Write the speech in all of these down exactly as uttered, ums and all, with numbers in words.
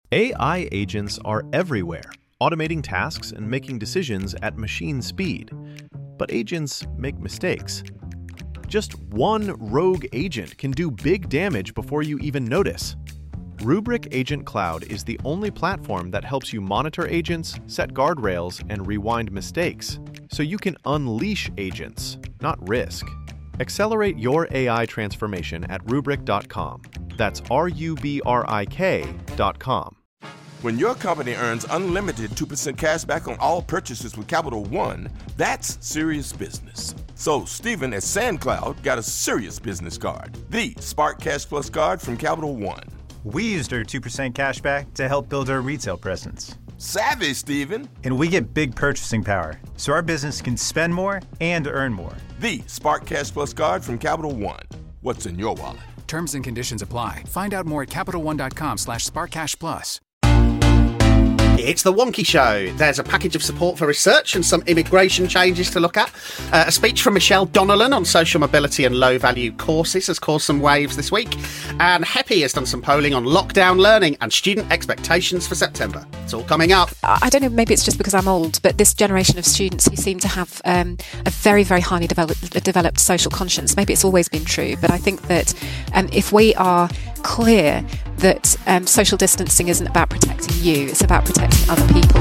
A I agents are everywhere, automating tasks and making decisions at machine speed. But agents make mistakes. Just one rogue agent can do big damage before you even notice. Rubrik Agent Cloud is the only platform that helps you monitor agents, set guardrails, and rewind mistakes, so you can unleash agents, not risk. Accelerate your A I transformation at rubrik dot com. That's R U B R I K dot com. When your company earns unlimited two percent cash back on all purchases with Capital One, that's serious business. So Stephen at SandCloud got a serious business card, the Spark Cash Plus card from Capital One. We used our two percent cash back to help build our retail presence. Savvy, Stephen. And we get big purchasing power, so our business can spend more and earn more. The Spark Cash Plus card from Capital One. What's in your wallet? Terms and conditions apply. Find out more at CapitalOne.com slash SparkCashPlus. It's The Wonky Show. There's a package of support for research and some immigration changes to look at. Uh, a speech from Michelle Donnellan on social mobility and low-value courses has caused some waves this week. And Heppy has done some polling on lockdown learning and student expectations for September. It's all coming up. I don't know, maybe it's just because I'm old, but this generation of students who seem to have um, a very, very highly developed, developed social conscience, maybe it's always been true, but I think that um, if we are clear that um, social distancing isn't about protecting you, it's about protecting other people.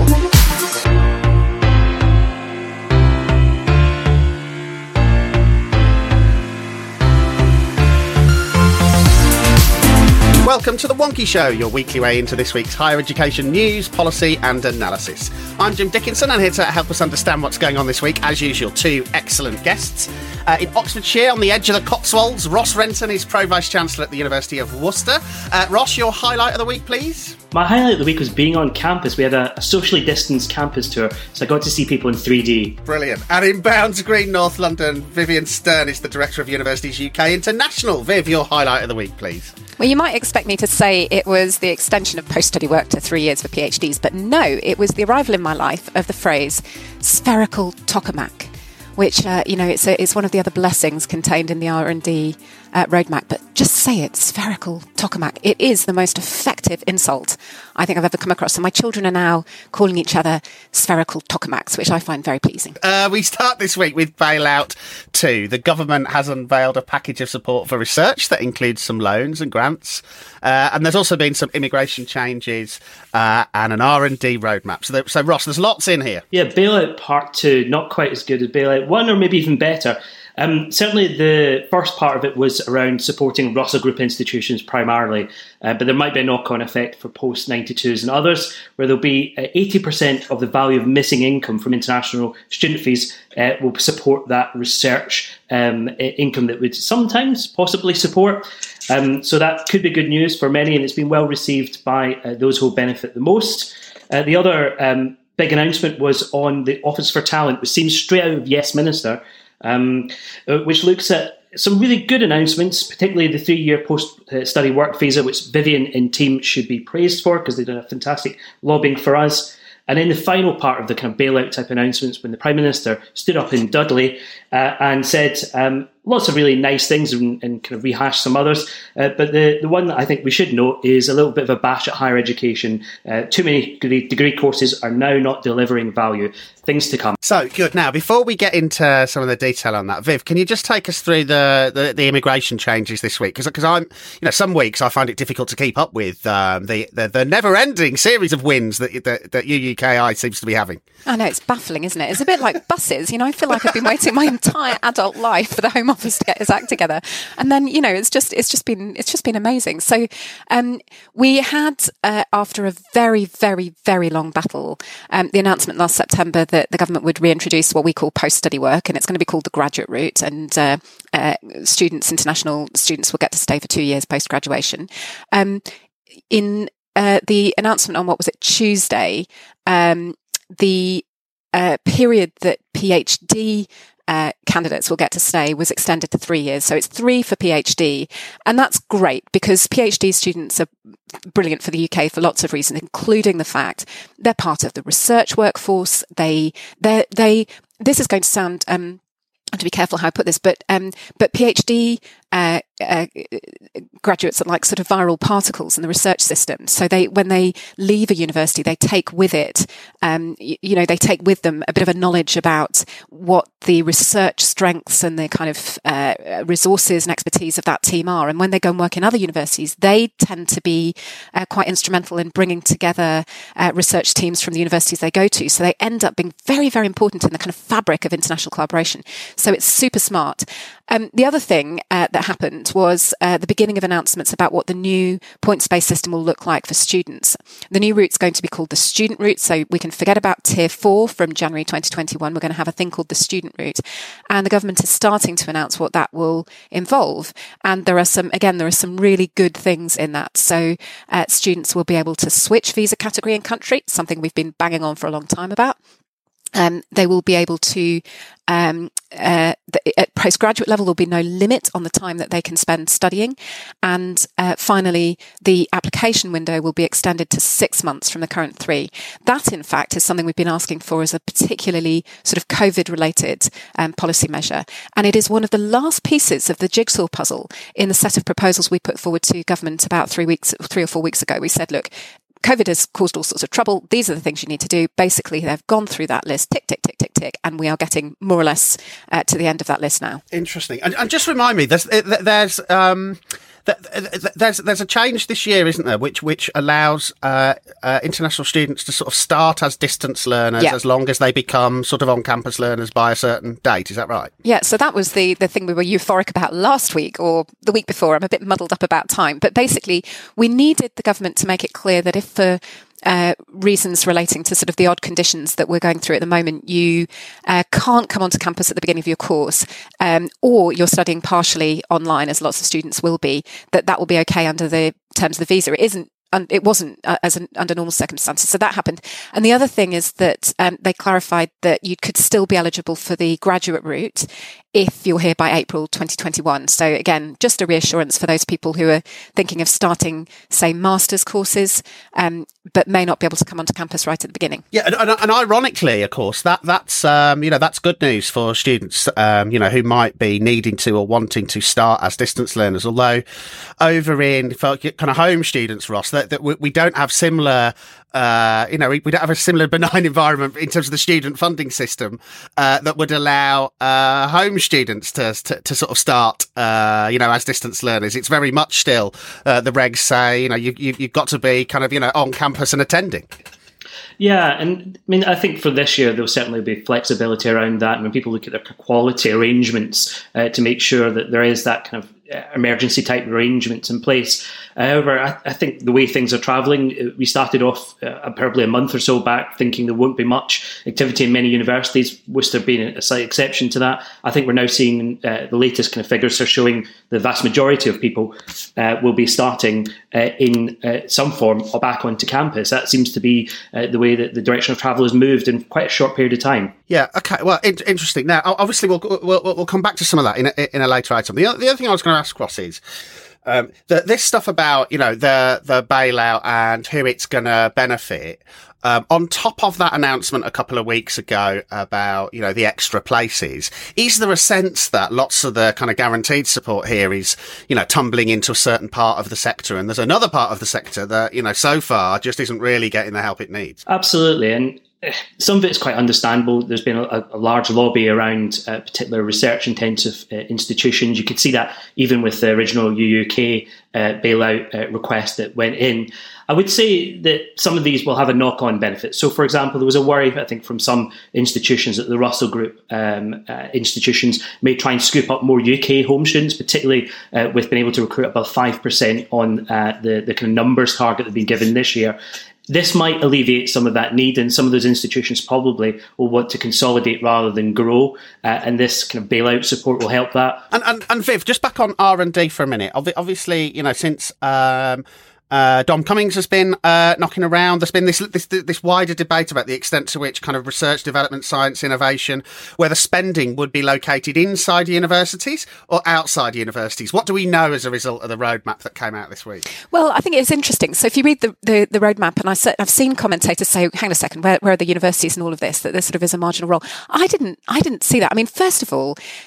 Welcome to The Wonky Show, your weekly way into this week's higher education news, policy and analysis. I'm Jim Dickinson, and here to help us understand what's going on this week, as usual, two excellent guests. Uh, in Oxfordshire, on the edge of the Cotswolds, Ross Renton is Pro-Vice-Chancellor at the University of Worcester. Uh, Ross, your highlight of the week, please? My highlight of the week was being on campus. We had a, a socially distanced campus tour, so I got to see people in three D. Brilliant. And in Bounds Green, North London, Vivian Stern is the Director of Universities U K International. Viv, your highlight of the week, please. Well, you might expect me to say it was the extension of post-study work to three years for PhDs, but no, it was the arrival in my life of the phrase spherical tokamak, which, uh, you know, it's a, it's one of the other blessings contained in the R and D uh, roadmap. But just say it, spherical tokamak. It is the most effective insult I think I've ever come across. So my children are now calling each other spherical tokamaks, which I find very pleasing. Uh, we start this week with Bailout two. The government has unveiled a package of support for research that includes some loans and grants. Uh, and there's also been some immigration changes uh, and an R and D roadmap. So, there, so, Ross, there's lots in here. Yeah, Bailout Part two, not quite as good as Bailout one, or maybe even better. Um, certainly the first part of it was around supporting Russell Group institutions primarily, uh, but there might be a knock-on effect for post ninety-twos and others, where there'll be uh, eighty percent of the value of missing income from international student fees uh, will support that research um, income that would sometimes possibly support. Um, so that could be good news for many, and it's been well received by uh, those who will benefit the most. Uh, the other um, big announcement was on the Office for Talent, which seems straight out of Yes Minister, um, uh, which looks at some really good announcements, particularly the three-year post-study work visa, which Vivian and team should be praised for because they've done a fantastic lobbying for us. And in the final part of the kind of bailout type announcements, when the Prime Minister stood up in Dudley uh, and said um, lots of really nice things and, and kind of rehashed some others. Uh, but the, the one that I think we should note is a little bit of a bash at higher education. Uh, too many degree, degree courses are now not delivering value. Things to come. So, good. Now, before we get into some of the detail on that, Viv, can you just take us through the, the, the immigration changes this week? Because I'm, you know, some weeks I find it difficult to keep up with um, the, the the never-ending series of wins that, that, that U U K I seems to be having. I know, it's baffling, isn't it? It's a bit like buses. You know, I feel like I've been waiting my entire adult life for the Home Office to get its act together. And then, you know, it's just it's just been it's just been amazing. So um, we had, uh, after a very, very, very long battle, um, the announcement last September that the government would reintroduce what we call post-study work, and it's going to be called the graduate route. And uh, uh, students, international students, will get to stay for two years post-graduation. Um, in uh, the announcement on, what was it, Tuesday, um, the uh, period that PhD uh, candidates will get to stay was extended to three years. So it's three for PhD. And that's great because PhD students are brilliant for the U K for lots of reasons, including the fact they're part of the research workforce. They, they, they, this is going to sound, um, I have to be careful how I put this, but, um, but PhD uh, uh, graduates are like sort of viral particles in the research system. So they, when they leave a university, they take with it, um, you, you know, they take with them a bit of a knowledge about what the research strengths and the kind of uh, resources and expertise of that team are. And when they go and work in other universities, they tend to be uh, quite instrumental in bringing together uh, research teams from the universities they go to. So they end up being very, very important in the kind of fabric of international collaboration. So it's super smart. Um, the other thing uh, that happened was uh, the beginning of announcements about what the new points-based system will look like for students. The new route's going to be called the student route, so we can forget about tier four from January twenty twenty-one. We're going to have a thing called the student route, and the government is starting to announce what that will involve. And there are some, again, there are some really good things in that. So uh, students will be able to switch visa category and country, something we've been banging on for a long time about. Um, they will be able to, um, uh, the, at postgraduate level, there'll be no limit on the time that they can spend studying. And uh, finally, the application window will be extended to six months from the current three. That, in fact, is something we've been asking for as a particularly sort of COVID-related um, policy measure. And it is one of the last pieces of the jigsaw puzzle in the set of proposals we put forward to government about three weeks, three or four weeks ago. We said, look, COVID has caused all sorts of trouble. These are the things you need to do. Basically, they've gone through that list, tick, tick, tick, tick, tick, and we are getting more or less uh, to the end of that list now. Interesting. And, and just remind me, there's there's um, there's there's a change this year, isn't there, which which allows uh, uh, international students to sort of start as distance learners yeah. as long as they become sort of on-campus learners by a certain date. Is that right? Yeah. So that was the the thing we were euphoric about last week or the week before. I'm a bit muddled up about time, but basically, we needed the government to make it clear that if for Uh, reasons relating to sort of the odd conditions that we're going through at the moment, you uh, can't come onto campus at the beginning of your course, um, or you're studying partially online, as lots of students will be, that that will be okay under the terms of the visa. It isn't. It wasn't uh, as an, under normal circumstances. So that happened. And the other thing is that um, they clarified that you could still be eligible for the graduate route if you're here by April twenty twenty-one. So again, just a reassurance for those people who are thinking of starting, say, master's courses, um, but may not be able to come onto campus right at the beginning. Yeah, and, and, and ironically, of course, that that's um, you know that's good news for students um, you know who might be needing to or wanting to start as distance learners. Although over in for kind of home students, Ross, that, that we, we don't have similar. Uh, you know, we, we don't have a similar benign environment in terms of the student funding system uh, that would allow uh, home students to, to to sort of start, uh, you know, as distance learners. It's very much still uh, the regs say, you know, you, you you've got to be kind of, you know, on campus and attending. Yeah, and I mean, I think for this year there'll certainly be flexibility around that. And when people look at their quality arrangements uh, to make sure that there is that kind of emergency type arrangements in place. However, I, I think the way things are travelling, we started off uh, probably a month or so back thinking there won't be much activity in many universities, Worcester being a slight exception to that. I think we're now seeing uh, the latest kind of figures are showing the vast majority of people uh, will be starting uh, in uh, some form or back onto campus. That seems to be uh, the way that the direction of travel has moved in quite a short period of time. Yeah, okay, well, in- interesting. Now, obviously, we'll, we'll we'll come back to some of that in a, in a later item. The other, the other thing I was going to ask, Ross, is um, that this stuff about, you know, the the bailout and who it's going to benefit. Um, on top of that announcement a couple of weeks ago about, you know, the extra places, is there a sense that lots of the kind of guaranteed support here is, you know, tumbling into a certain part of the sector, and there's another part of the sector that, you know, so far just isn't really getting the help it needs? Absolutely. And some of it's quite understandable. There's been a, a large lobby around uh, particular research-intensive uh, institutions. You could see that even with the original U U K uh, bailout uh, request that went in. I would say that some of these will have a knock-on benefit. So, for example, there was a worry, I think, from some institutions that the Russell Group um, uh, institutions may try and scoop up more U K home students, particularly uh, with being able to recruit above five percent on uh, the, the kind of numbers target they've been given this year. This might alleviate some of that need, and some of those institutions probably will want to consolidate rather than grow, uh, and this kind of bailout support will help that. And, and, and Viv, just back on R and D for a minute. Obviously, you know, since um, uh, Dom Cummings has been uh, knocking around, there's been this, this this wider debate about the extent to which kind of research, development, science, innovation, whether spending would be located inside universities or outside universities. What do we know as a result of the roadmap that came out this week? Well, I think it's interesting. So if you read the, the, the roadmap, and I said, I've seen commentators say, hang on a second, where, where are the universities and all of this, that there sort of is a marginal role. I didn't, I didn't see that. I mean, first of all,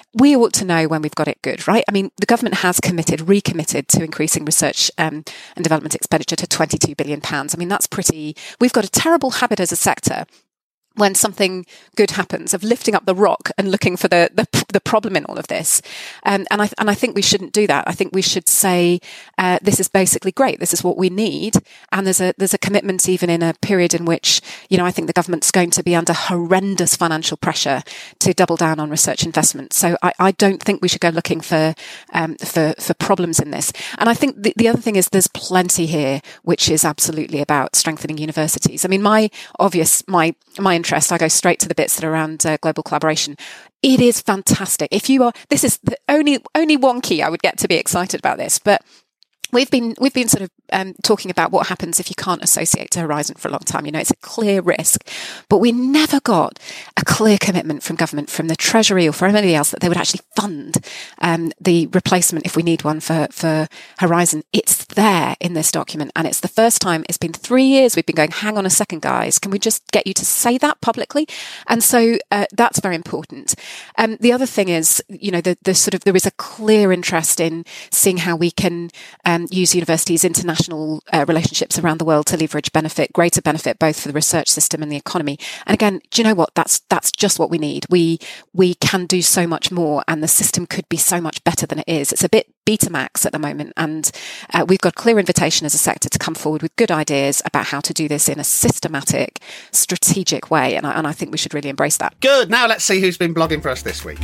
we ought to know when we've got it good, right? I mean, the government has committed, recommitted to increasing research um, and development expenditure to twenty-two billion pounds. I mean, that's pretty, we've got a terrible habit as a sector when something good happens of lifting up the rock and looking for the the, the problem in all of this. Um, and I and I think we shouldn't do that. I think we should say, uh, this is basically great. This is what we need. And there's a there's a commitment even in a period in which, you know, I think the government's going to be under horrendous financial pressure to double down on research investment. So I, I don't think we should go looking for um, for for problems in this. And I think the, the other thing is there's plenty here which is absolutely about strengthening universities. I mean, my obvious my my interest I go straight to the bits that are around uh, global collaboration. It is fantastic. If you are, this is the only only wonky I would get to be excited about this, but We've been we've been sort of um, talking about what happens if you can't associate to Horizon for a long time. You know, it's a clear risk, but we never got a clear commitment from government, from the Treasury, or from anybody else that they would actually fund um, the replacement if we need one for for Horizon. It's there in this document, and it's the first time. It's been three years we've been going, hang on a second, guys, can we just get you to say that publicly? And so uh, that's very important. Um, the other thing is, you know, the the sort of there is a clear interest in seeing how we can. Um, use universities' international uh, relationships around the world to leverage benefit, greater benefit, both for the research system and the economy. And again, do you know what? That's that's just what we need. We we can do so much more, and the system could be so much better than it is. It's a bit Betamax at the moment, and uh, we've got a clear invitation as a sector to come forward with good ideas about how to do this in a systematic, strategic way. And I, and I think we should really embrace that. Good. Now let's see who's been blogging for us this week.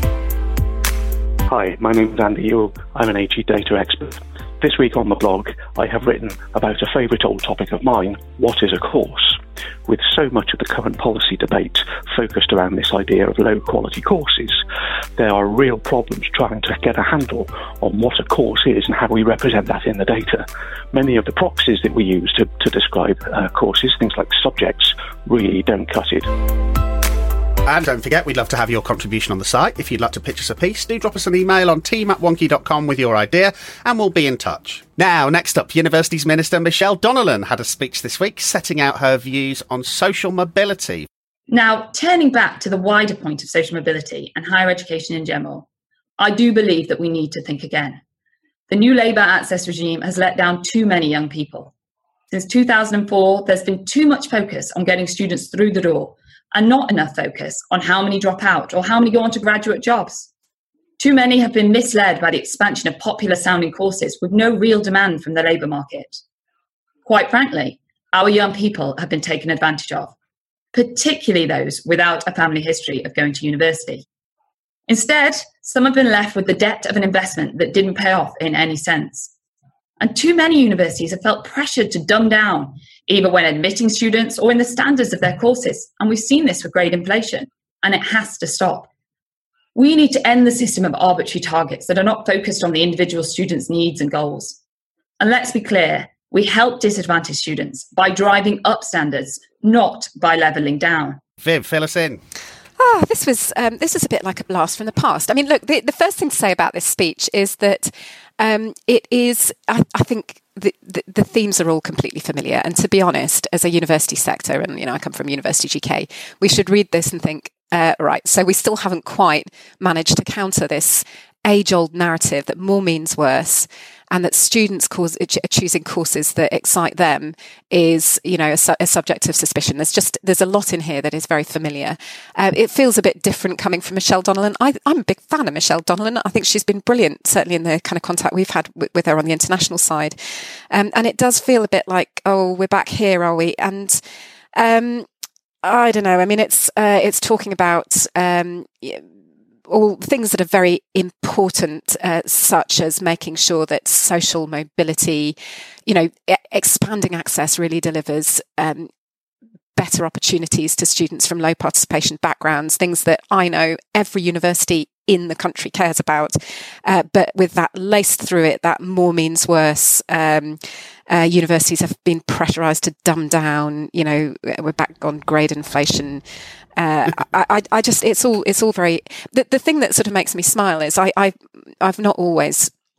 Hi, my name is Andy Yule. I'm an AG data expert. This week on the blog, I have written about a favourite old topic of mine, what is a course? With so much of the current policy debate focused around this idea of low-quality courses, there are real problems trying to get a handle on what a course is and how we represent that in the data. Many of the proxies that we use to, to describe uh, courses, things like subjects, really don't cut it. And don't forget, we'd love to have your contribution on the site. If you'd like to pitch us a piece, do drop us an email on team at wonky dot com with your idea, and we'll be in touch. Now, next up, Universities Minister Michelle Donnellan had a speech this week setting out her views on social mobility. Now, turning back to the wider point of social mobility and higher education in general, I do believe that we need to think again. The new Labour access regime has let down too many young people. Since two thousand four, there's been too much focus on getting students through the door, and not enough focus on how many drop out or how many go on to graduate jobs. Too many have been misled by the expansion of popular sounding courses with no real demand from the labour market. Quite frankly, our young people have been taken advantage of, particularly those without a family history of going to university. Instead, some have been left with the debt of an investment that didn't pay off in any sense. And too many universities have felt pressured to dumb down, either when admitting students or in the standards of their courses. And we've seen this with grade inflation, and it has to stop. We need to end the system of arbitrary targets that are not focused on the individual students' needs and goals. And let's be clear, we help disadvantaged students by driving up standards, not by levelling down. Viv, fill us in. Ah, oh, this was um, this was a bit like a blast from the past. I mean, look, the, the first thing to say about this speech is that um, it is, I, I think, the, the, the themes are all completely familiar. And to be honest, as a university sector, and you know, I come from University G K, we should read this and think, uh, right, so we still haven't quite managed to counter this age-old narrative that more means worse, and that students cause, choosing courses that excite them is, you know, a, su- a subject of suspicion. There's just there's a lot in here that is very familiar. Uh, it feels a bit different coming from Michelle Donnellan. I, I'm a big fan of Michelle Donnellan. I think she's been brilliant, certainly in the kind of contact we've had with, with her on the international side. Um, and it does feel a bit like, oh, we're back here, are we? And um, I don't know. I mean, it's uh, it's talking about Um, all things that are very important, uh, such as making sure that social mobility, you know, e- expanding access really delivers um, better opportunities to students from low participation backgrounds, things that I know every university in the country cares about, uh, but with that laced through it, that more means worse. Um, uh, universities have been pressurised to dumb down. You know, we're back on grade inflation. Uh, I, I, I just, it's all, it's all very. The, the thing that sort of makes me smile is I, I, I've not always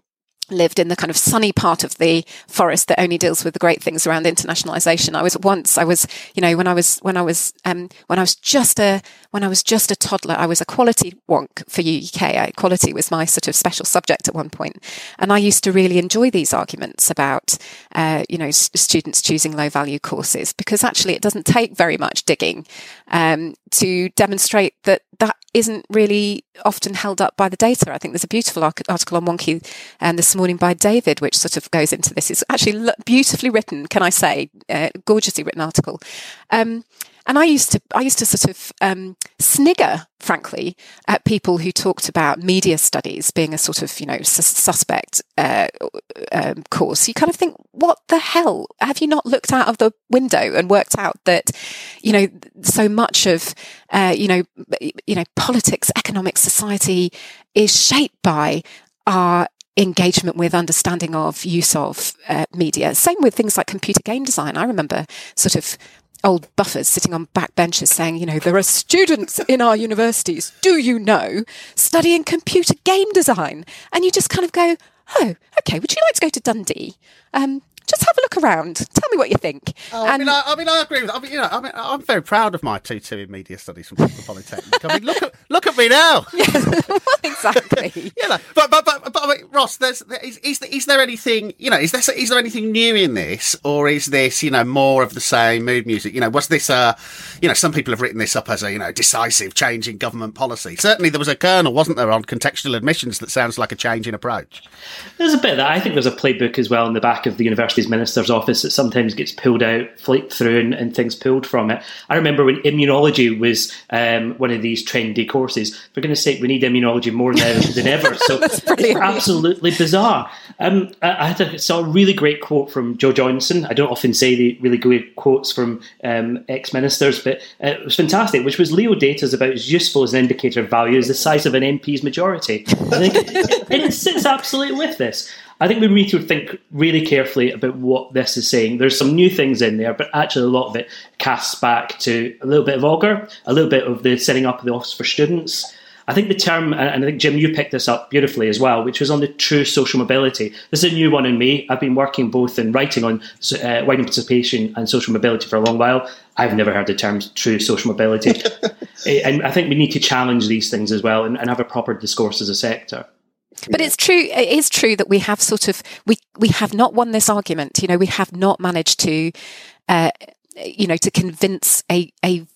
lived in the kind of sunny part of the forest that only deals with the great things around internationalization. I was once, I was, you know, when I was, when I was, um, when I was just a, when I was just a toddler, I was a quality wonk for U K. Quality was my sort of special subject at one point. And I used to really enjoy these arguments about, uh, you know, s- students choosing low value courses, because actually it doesn't take very much digging, um, to demonstrate that that isn't really often held up by the data. I think there's a beautiful article on Wonky um, this morning by David, which sort of goes into this. It's actually beautifully written, can I say, uh, gorgeously written article. Um, and I used to, I used to sort of um, snigger, frankly, at people who talked about media studies being a sort of, you know, sus- suspect uh, um, course. You kind of think, what the hell? Have you not looked out of the window and worked out that, you know, so much of, uh, you know, you know, politics, economics, society is shaped by our engagement with, understanding of, use of uh, media. Same with things like computer game design. I remember sort of old buffers sitting on back benches saying, you know, there are students in our universities, do you know, studying computer game design. And you just kind of go, oh, okay, would you like to go to Dundee? Um, just have a look around. Tell me what you think. Oh, I, mean, I, I mean, I agree with. I mean, you know, I mean, I'm very proud of my two two in media studies from Bristol Polytechnic. I mean, look at look at me now. Yeah, well, exactly. you know, but but but, but I mean, Ross, there's is, is is there anything, you know, is there is there anything new in this, or is this, you know, more of the same mood music? You know, was this uh, you know, some people have written this up as a, you know, decisive change in government policy. Certainly, there was a kernel, wasn't there, on contextual admissions that sounds like a change in approach. There's a bit of that. I think there's a playbook as well in the back of the university's minister's office that sometimes gets pulled out, flicked through, and, and things pulled from it. I remember when immunology was um, one of these trendy courses. For goodness sake, we need immunology more now than ever. So it's absolutely bizarre. Um, I, I had a, saw a really great quote from Jo Johnson. I don't often say the really great quotes from um, ex-ministers, but uh, it was fantastic, which was Leo data is about as useful as an indicator of value as the size of an M P's majority. I think it, it sits absolutely with this. I think we need to think really carefully about what this is saying. There's some new things in there, but actually a lot of it casts back to a little bit of Augur, a little bit of the setting up of the Office for Students. I think the term, and I think, Jim, you picked this up beautifully as well, which was on the true social mobility. This is a new one in me. I've been working both in writing on uh, widening participation and social mobility for a long while. I've never heard the term true social mobility. And I think we need to challenge these things as well and, and have a proper discourse as a sector. But it's true. It is true that we have sort of we we have not won this argument. You know, we have not managed to, uh, you know, to convince a a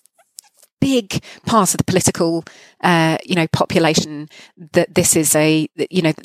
big part of the political, uh, you know, population that this is a, you know,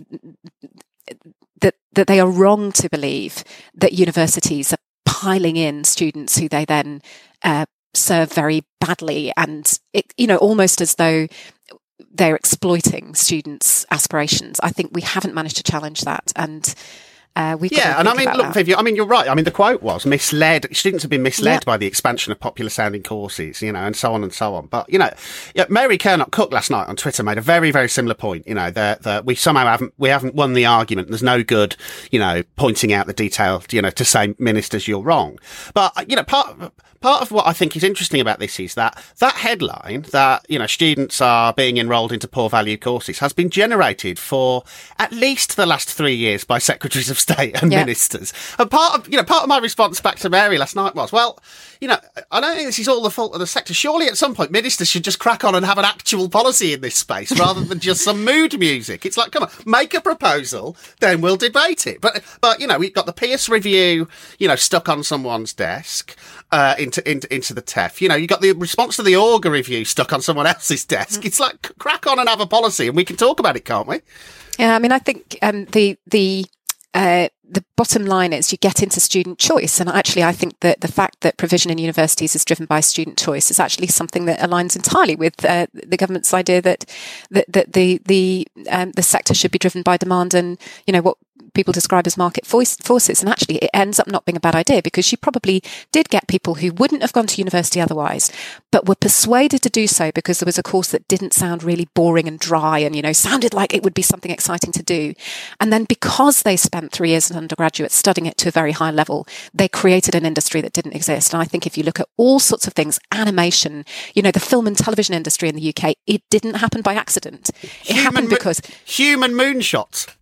that that they are wrong to believe that universities are piling in students who they then uh, serve very badly, and it, you know, almost as though they're exploiting students' aspirations. I think we haven't managed to challenge that, and uh, we've yeah. got to And I think mean, look, that. Viv, I mean, you're right. I mean, the quote was misled. Students have been misled Yeah. by the expansion of popular-sounding courses, you know, and so on and so on. But you know, yeah, Mary Kernock-Cook last night on Twitter made a very, very similar point. You know, that that we somehow haven't we haven't won the argument. There's no good, you know, pointing out the detail, you know, to say ministers, you're wrong. But you know, part. Part of what I think is interesting about this is that that headline that, you know, students are being enrolled into poor value courses has been generated for at least the last three years by secretaries of state and Yeah. ministers. And part of, you know, part of my response back to Mary last night was, well, you know, I don't think this is all the fault of the sector. Surely at some point ministers should just crack on and have an actual policy in this space rather than just some mood music. It's like, come on, make a proposal, then we'll debate it. But, but, you know, we've got the Pierce review, you know, stuck on someone's desk, uh, into, into, into the T E F. You know, you got the response to the Augur review stuck on someone else's desk. It's like, crack on and have a policy and we can talk about it, can't we? Yeah, I mean, I think um, the the uh, the bottom line is you get into student choice, and actually, I think that the fact that provision in universities is driven by student choice is actually something that aligns entirely with uh, the government's idea that that, that the the um, the sector should be driven by demand and, you know, what people describe as market voice, forces. And actually, it ends up not being a bad idea, because she probably did get people who wouldn't have gone to university otherwise, but were persuaded to do so because there was a course that didn't sound really boring and dry and, you know, sounded like it would be something exciting to do. And then because they spent three years as undergraduates studying it to a very high level, they created an industry that didn't exist. And I think if you look at all sorts of things, animation, you know, the film and television industry in the U K, it didn't happen by accident. It Human happened mo- because... Human moonshots.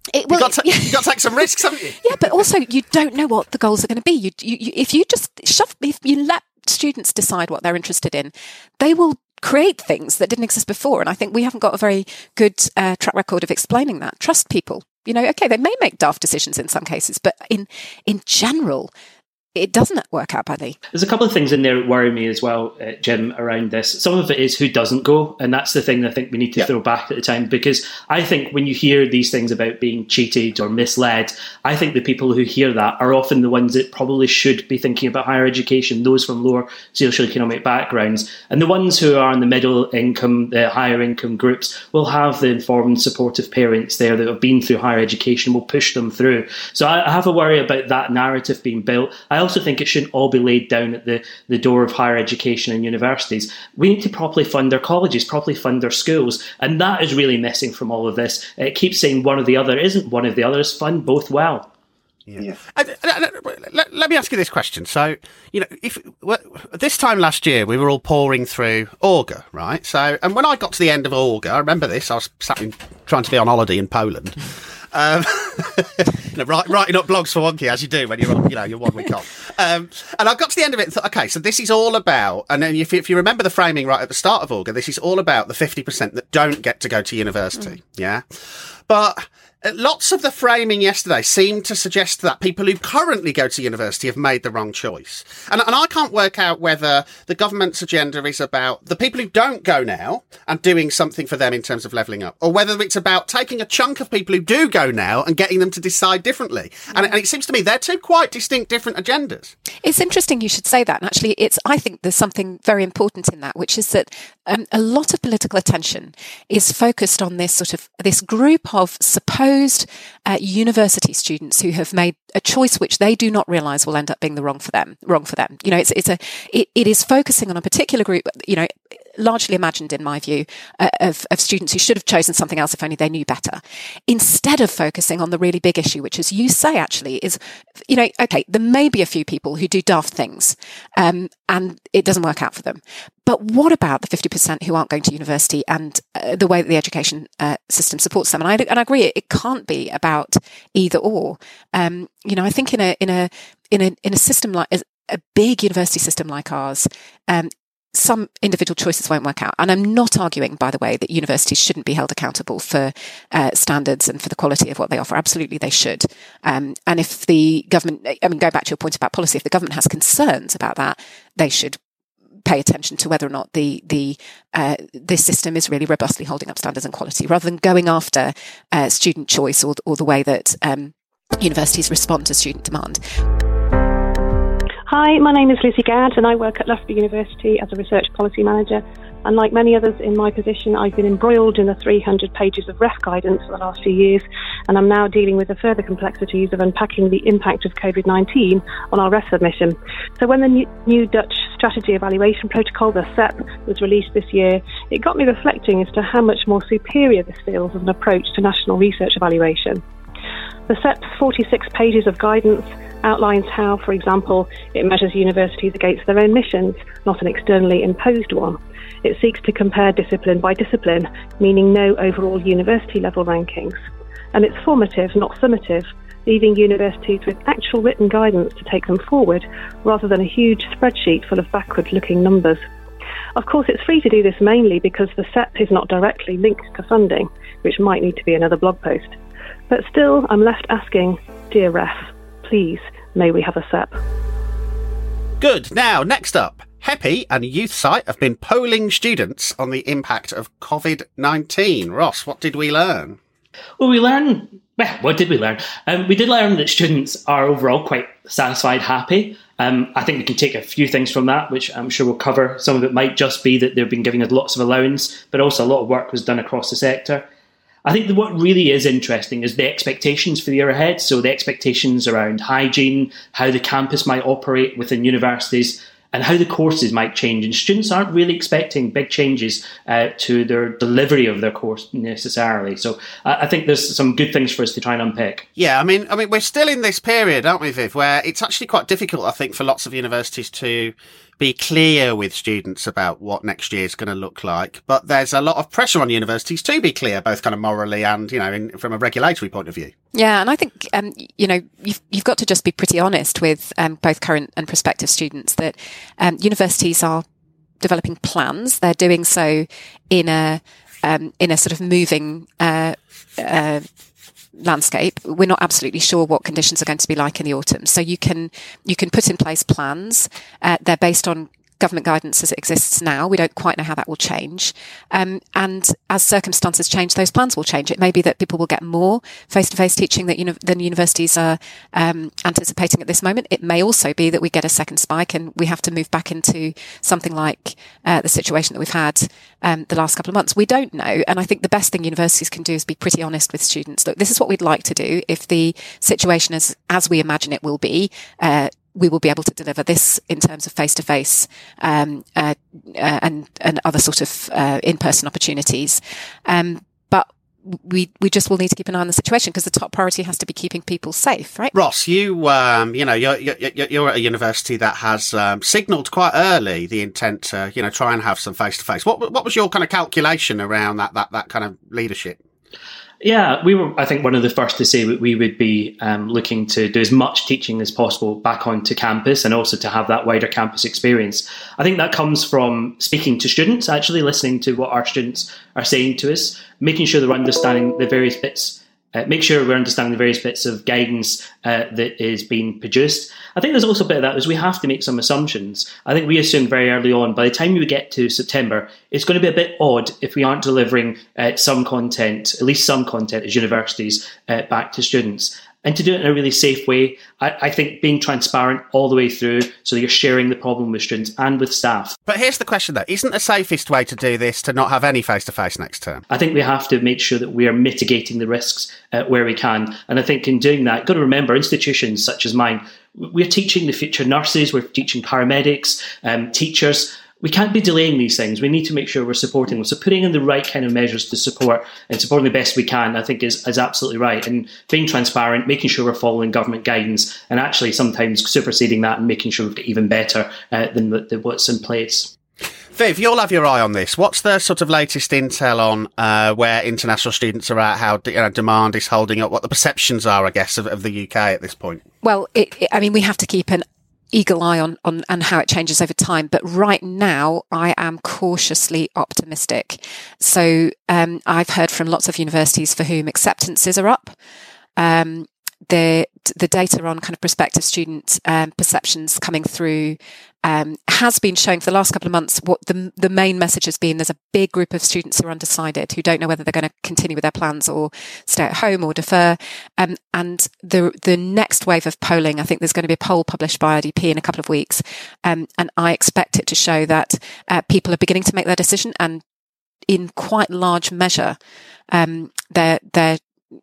It, well, you've, got to, you've got to take some risks, haven't you? Yeah, but also you don't know what the goals are going to be. You, you, you, if you just shove, if you let students decide what they're interested in, they will create things that didn't exist before. And I think we haven't got a very good uh, track record of explaining that. Trust people. You know, okay, they may make daft decisions in some cases, but in in general, it doesn't work out badly. There's a couple of things in there that worry me as well, uh, Jim, around this. Some of it is who doesn't go, and that's the thing that I think we need to yep. throw back at the time, because I think when you hear these things about being cheated or misled, I think the people who hear that are often the ones that probably should be thinking about higher education, those from lower socioeconomic backgrounds. And the ones who are in the middle income, the higher income groups will have the informed, supportive parents there that have been through higher education, will push them through. So I have a worry about that narrative being built. I also think it shouldn't all be laid down at the, the door of higher education and universities. We need to properly fund our colleges, properly fund our schools, and that is really missing from all of this. It keeps saying one or the other. It isn't one or the other. It's fund both well. Yeah. yeah. Uh, let, let me ask you this question. So, you know, if well, this time last year we were all pouring through Augar, right? So, and when I got to the end of Augar, I remember this. I was sat in, trying to be on holiday in Poland. Um, you know, write, writing up blogs for Wonky, as you do when you're on, you know, you're one week off. Um, and I got to the end of it and thought, okay, so this is all about, and then if, if you remember the framing right at the start of Augar, this is all about the fifty percent that don't get to go to university. Mm. Yeah. But lots of the framing yesterday seemed to suggest that people who currently go to university have made the wrong choice. And, and I can't work out whether the government's agenda is about the people who don't go now and doing something for them in terms of levelling up, or whether it's about taking a chunk of people who do go now and getting them to decide differently. And, and it seems to me they're two quite distinct different agendas. It's interesting you should say that. And actually, it's I think there's something very important in that, which is that um, a lot of political attention is focused on this sort of this group of supposed Uh, university students who have made a choice which they do not realise will end up being the wrong for them. Wrong for them. You know, it's it's a it, it is focusing on a particular group. You know, largely imagined, in my view, uh, of of students who should have chosen something else if only they knew better, instead of focusing on the really big issue, which, as you say, actually is, you know, okay, there may be a few people who do daft things, um, and it doesn't work out for them. But what about the fifty percent who aren't going to university and uh, the way that the education uh, system supports them? And I, and I agree, it, it can't be about either or. Um, you know, I think in a in a in a in a system like a big university system like ours, um, some individual choices won't work out. And I'm not arguing, by the way, that universities shouldn't be held accountable for uh, standards and for the quality of what they offer. Absolutely, they should. Um, and if the government, I mean, go back to your point about policy, if the government has concerns about that, they should pay attention to whether or not the the uh, this system is really robustly holding up standards and quality, rather than going after uh, student choice or, or the way that um, universities respond to student demand. Hi, my name is Lizzie Gadd and I work at Loughborough University as a research policy manager. And like many others in my position, I've been embroiled in the three hundred pages of R E F guidance for the last few years, and I'm now dealing with the further complexities of unpacking the impact of COVID nineteen on our R E F submission. So when the new, new Dutch Strategy Evaluation Protocol, the S E P, was released this year, it got me reflecting as to how much more superior this feels as an approach to national research evaluation. The S E P's forty-six pages of guidance outlines how, for example, it measures universities against their own missions, not an externally imposed one. It seeks to compare discipline by discipline, meaning no overall university-level rankings. And it's formative, not summative, leaving universities with actual written guidance to take them forward, rather than a huge spreadsheet full of backward-looking numbers. Of course, it's free to do this mainly because the S E P is not directly linked to funding, which might need to be another blog post. But still, I'm left asking, dear R E F, please, may we have a S E P? Good. Now, next up, H E P I and YouthSite have been polling students on the impact of COVID nineteen. Ross, what did we learn? Well, we learned, well, what did we learn? Um, we did learn that students are overall quite satisfied, happy. Um, I think we can take a few things from that, which I'm sure we'll cover. Some of it might just be that they've been giving us lots of allowance, but also a lot of work was done across the sector. I think that what really is interesting is the expectations for the year ahead. So the expectations around hygiene, how the campus might operate within universities, and how the courses might change. And students aren't really expecting big changes uh, to their delivery of their course necessarily. So uh, I think there's some good things for us to try and unpick. Yeah, I mean, I mean, we're still in this period, aren't we, Viv, where it's actually quite difficult, I think, for lots of universities to be clear with students about what next year is going to look like. But there's a lot of pressure on universities to be clear, both kind of morally and, you know, in, from a regulatory point of view. Yeah, and I think, um, you know, you've, you've got to just be pretty honest with um, both current and prospective students that um, universities are developing plans. They're doing so in a um, in a sort of moving uh, uh, landscape. We're not absolutely sure what conditions are going to be like in the autumn. So you can you can put in place plans. Uh, they're based on government guidance as it exists now. We don't quite know how that will change. Um, and as circumstances change, those plans will change. It may be that people will get more face-to-face teaching that, you know, than universities are um, anticipating at this moment. It may also be that we get a second spike and we have to move back into something like uh, the situation that we've had um, the last couple of months. We don't know. And I think the best thing universities can do is be pretty honest with students. Look, this is what we'd like to do. If the situation is as we imagine it will be, uh, we will be able to deliver this in terms of face-to-face um, uh, uh, and and other sort of uh, in-person opportunities. Um, but we we just will need to keep an eye on the situation because the top priority has to be keeping people safe, right? Ross, you um, you know you're, you're you're at a university that has um, signalled quite early the intent to you know try and have some face-to-face. What what was your kind of calculation around that that that kind of leadership? Yeah, we were, I think, one of the first to say that we would be um, looking to do as much teaching as possible back onto campus and also to have that wider campus experience. I think that comes from speaking to students, actually listening to what our students are saying to us, making sure they're understanding the various bits, uh, make sure we're understanding the various bits of guidance uh, that is being produced. I think there's also a bit of that is we have to make some assumptions. I think we assumed very early on, by the time we get to September, it's going to be a bit odd if we aren't delivering uh, some content, at least some content as universities, uh, back to students. And to do it in a really safe way, I, I think being transparent all the way through so that you're sharing the problem with students and with staff. But here's the question though, isn't the safest way to do this to not have any face-to-face next term? I think we have to make sure that we are mitigating the risks uh, where we can. And I think in doing that, you've got to remember institutions such as mine, we're teaching the future nurses, we're teaching paramedics, um, teachers. We can't be delaying these things. We need to make sure we're supporting them. So putting in the right kind of measures to support and supporting the best we can, I think is, is absolutely right. And being transparent, making sure we're following government guidance and actually sometimes superseding that and making sure we've got even better uh, than, than what's in place. Viv, you'll have your eye on this. What's the sort of latest intel on uh, where international students are at, how you know, demand is holding up, what the perceptions are, I guess, of, of the U K at this point? Well, it, it, I mean, we have to keep an eagle eye on, on and how it changes over time. But right now, I am cautiously optimistic. So um, I've heard from lots of universities for whom acceptances are up. Um, the the data on kind of prospective student um, perceptions coming through um, has been showing for the last couple of months what the the main message has been. There's a big group of students who are undecided, who don't know whether they're going to continue with their plans or stay at home or defer. Um, and the the next wave of polling, I think there's going to be a poll published by I D P in a couple of weeks. Um, and I expect it to show that uh, people are beginning to make their decision, and in quite large measure, um, they're they're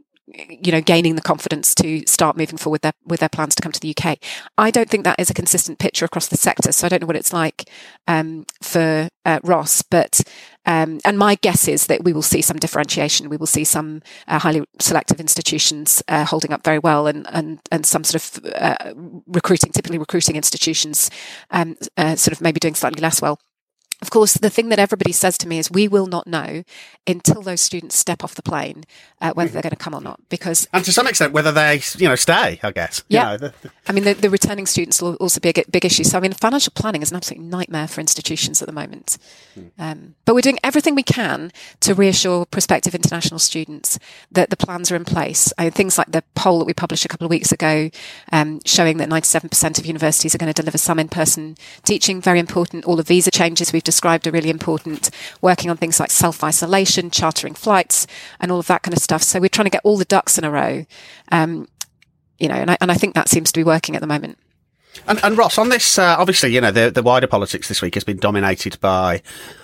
you know, gaining the confidence to start moving forward with their, with their plans to come to the U K. I don't think that is a consistent picture across the sector, so I don't know what it's like um, for uh, Ross, but um, and my guess is that we will see some differentiation. We will see some uh, highly selective institutions uh, holding up very well, and and and some sort of uh, recruiting, typically recruiting institutions, um, uh, sort of maybe doing slightly less well. Of course, the thing that everybody says to me is we will not know until those students step off the plane uh, whether they're going to come or not. Because, and to some extent, whether they, you know, stay, I guess. Yeah. You know, the, the... I mean, the, the returning students will also be a big issue. So, I mean, financial planning is an absolute nightmare for institutions at the moment. Mm. Um, but we're doing everything we can to reassure prospective international students that the plans are in place. I mean, things like the poll that we published a couple of weeks ago um, showing that ninety-seven percent of universities are going to deliver some in-person teaching. Very important. All the visa changes we've described are really important, working on things like self-isolation, chartering flights, and all of that kind of stuff. So we're trying to get all the ducks in a row, um, you know, and I, and I think that seems to be working at the moment. And, and Ross, on this, uh, obviously, you know, the, the wider politics this week has been dominated by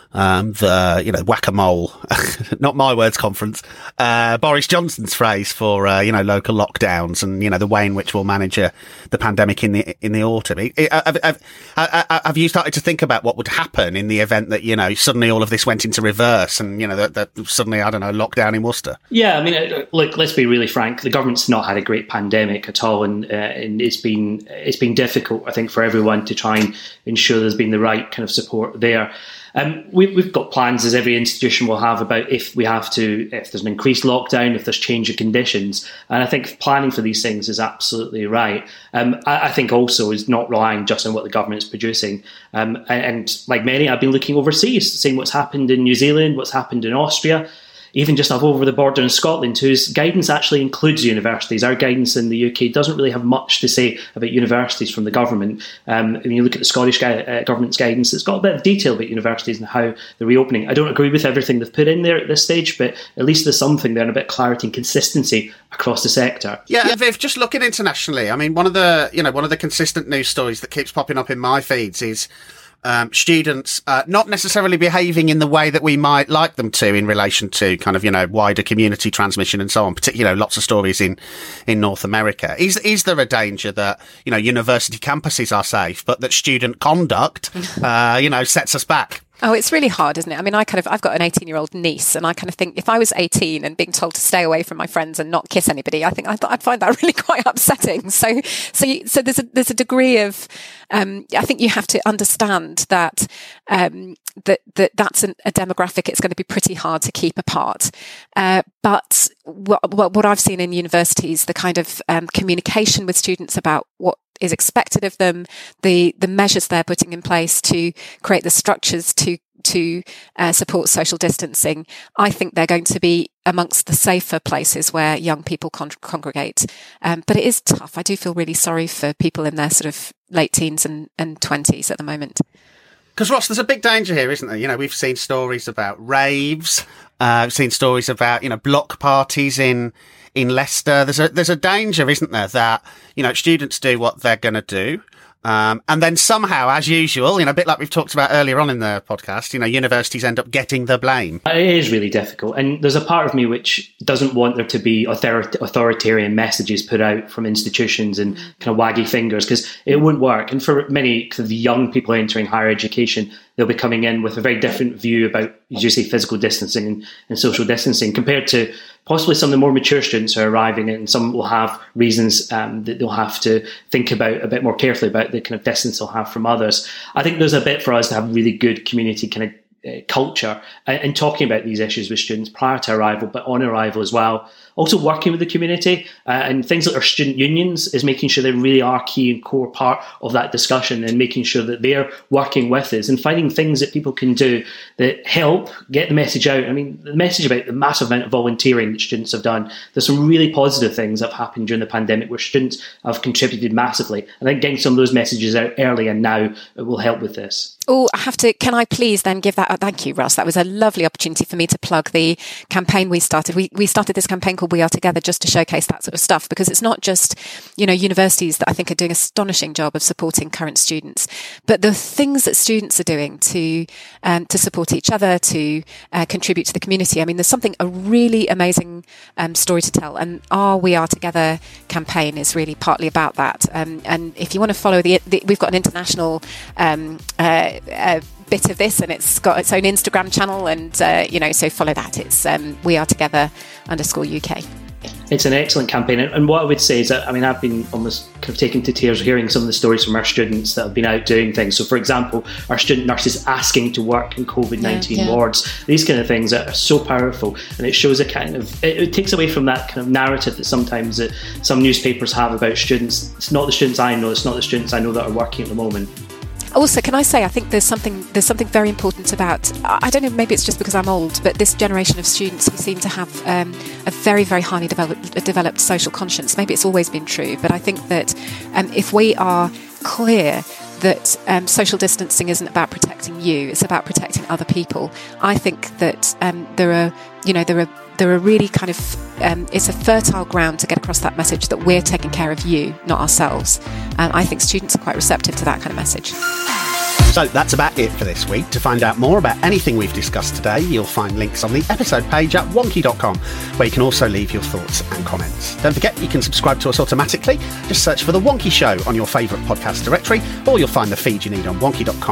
um, the, you know, whack-a-mole, not my words conference, uh, Boris Johnson's phrase for, uh, you know, local lockdowns and, you know, the way in which we'll manage uh, the pandemic in the, in the autumn. It, it, have, have, have you started to think about what would happen in the event that, you know, suddenly all of this went into reverse and, you know, that, that suddenly, I don't know, lockdown in Worcester? Yeah, I mean, look, let's be really frank. The government's not had a great pandemic at all, and, uh, and it's been it's been difficult, I think, for everyone to try and ensure there's been the right kind of support there. Um, we, we've got plans, as every institution will have, about if we have to, if there's an increased lockdown, if there's change of conditions. And I think planning for these things is absolutely right. Um, I, I think also is not relying just on what the government is producing. Um, and, and like many, I've been looking overseas, seeing what's happened in New Zealand, what's happened in Austria, even just up over the border in Scotland, whose guidance actually includes universities. Our guidance in the U K doesn't really have much to say about universities from the government. Um, when you look at the Scottish uh, government's guidance, it's got a bit of detail about universities and how they're reopening. I don't agree with everything they've put in there at this stage, but at least there's something there and a bit of clarity and consistency across the sector. Yeah, and Viv, just looking internationally, I mean, one of the, you know, one of the consistent news stories that keeps popping up in my feeds is Um, students uh, not necessarily behaving in the way that we might like them to in relation to kind of, you know, wider community transmission and so on. Particularly, you know, lots of stories in, in North America. Is is there a danger that, you know, university campuses are safe, but that student conduct, uh, you know, sets us back? Oh, it's really hard, isn't it? I mean, I kind of, I've got an eighteen-year-old niece, and I kind of think if I was eighteen and being told to stay away from my friends and not kiss anybody, I think I'd, I'd find that really quite upsetting. So, so, you, so there's a there's a degree of, um, I think you have to understand that um, that that that's an, a demographic. It's going to be pretty hard to keep apart. Uh, but what, what I've seen in universities, the kind of um, communication with students about what is expected of them, the the measures they're putting in place to create the structures to to uh, support social distancing, I think they're going to be amongst the safer places where young people con- congregate. Um, but it is tough. I do feel really sorry for people in their sort of late teens and, and twenties at the moment. Because, Ross, there's a big danger here, isn't there? You know, we've seen stories about raves. Uh, we've seen stories about, you know, block parties in in Leicester. There's a there's a danger, isn't there, that, you know, students do what they're going to do. Um, and then somehow, as usual, you know, a bit like we've talked about earlier on in the podcast, you know, universities end up getting the blame. It is really difficult. And there's a part of me which doesn't want there to be author- authoritarian messages put out from institutions and kind of waggy fingers, because it wouldn't work. And for many kind of young people entering higher education, they'll be coming in with a very different view about, as you say, physical distancing and, and social distancing compared to possibly some of the more mature students who are arriving, and some will have reasons um, that they'll have to think about a bit more carefully about the kind of distance they'll have from others. I think there's a bit for us to have really good community kind of uh, culture and, and talking about these issues with students prior to arrival, but on arrival as well. Also working with the community uh, and things like our student unions is making sure they really are key and core part of that discussion, and making sure that they're working with us and finding things that people can do that help get the message out. I mean, the message about the massive amount of volunteering that students have done. There's some really positive things that have happened during the pandemic where students have contributed massively. I think getting some of those messages out early and now will help with this. Oh, I have to, can I please then give that, thank you, Russ. That was a lovely opportunity for me to plug the campaign we started. We we started this campaign called We Are Together just to showcase that sort of stuff, because it's not just, you know, universities that I think are doing an astonishing job of supporting current students, but the things that students are doing to, um, to support each other, to uh, contribute to the community. I mean, there's something, a really amazing um, story to tell, and our We Are Together campaign is really partly about that. Um, and if you want to follow the, the we've got an international um, uh, uh, bit of this, and it's got its own Instagram channel, and uh, you know, so follow that. It's um, We Are Together underscore U K. It's an excellent campaign, and what I would say is that, I mean, I've been almost kind of taken to tears hearing some of the stories from our students that have been out doing things. So, for example, our student nurses asking to work in COVID nineteen yeah, yeah. wards. These kind of things are so powerful, and it shows a kind of, it, it takes away from that kind of narrative that sometimes that some newspapers have about students. It's not the students I know, it's not the students I know that are working at the moment. Also, can I say, I think there's something there's something very important about, I don't know, maybe it's just because I'm old, but this generation of students who seem to have um, a very, very highly developed, developed social conscience. Maybe it's always been true, but I think that um, if we are clear that um, social distancing isn't about protecting you, it's about protecting other people, I think that um, there are, you know, there are there are really kind of, um, it's a fertile ground to get across that message that we're taking care of you, not ourselves. And I think students are quite receptive to that kind of message. So that's about it for this week. To find out more about anything we've discussed today, you'll find links on the episode page at wonky dot com, where you can also leave your thoughts and comments. Don't forget, you can subscribe to us automatically. Just search for The Wonky Show on your favourite podcast directory, or you'll find the feed you need on wonky dot com